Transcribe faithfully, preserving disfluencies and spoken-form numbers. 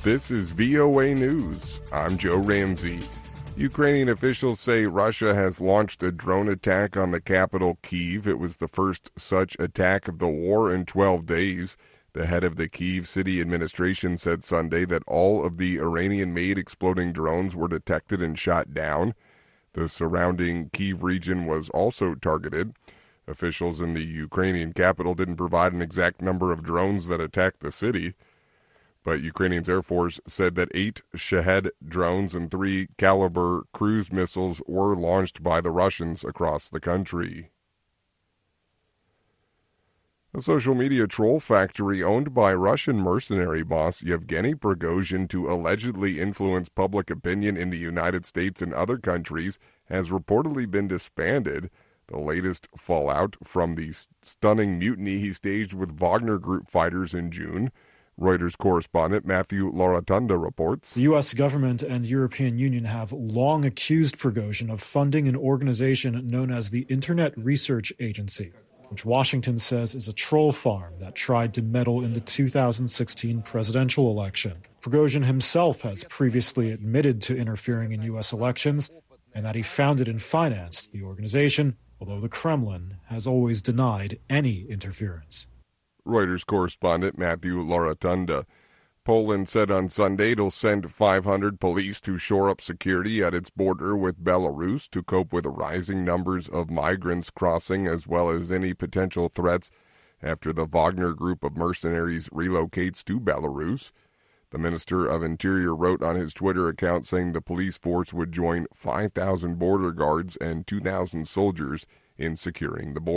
This is V O A News. I'm Joe Ramsey. Ukrainian officials say Russia has launched a drone attack on the capital, Kyiv. It was the first such attack of the war in twelve days. The head of the Kyiv city administration said Sunday that all of the Iranian-made exploding drones were detected and shot down. The surrounding Kyiv region was also targeted. Officials in the Ukrainian capital didn't provide an exact number of drones that attacked the city, but Ukrainian's Air Force said that eight Shahed drones and three Kalibr cruise missiles were launched by the Russians across the country. A social media troll factory owned by Russian mercenary boss Yevgeny Prigozhin to allegedly influence public opinion in the United States and other countries has reportedly been disbanded. The latest fallout from the stunning mutiny he staged with Wagner Group fighters in June. Reuters correspondent Matthew Laratunda reports. The U S government and European Union have long accused Prigozhin of funding an organization known as the Internet Research Agency, which Washington says is a troll farm that tried to meddle in the two thousand sixteen presidential election. Prigozhin himself has previously admitted to interfering in U S elections and that he founded and financed the organization, although the Kremlin has always denied any interference. Reuters correspondent Matthew Laratunda. Poland said on Sunday it'll send five hundred police to shore up security at its border with Belarus to cope with rising numbers of migrants crossing, as well as any potential threats after the Wagner Group of mercenaries relocates to Belarus. The Minister of Interior wrote on his Twitter account saying the police force would join five thousand border guards and two thousand soldiers in securing the border.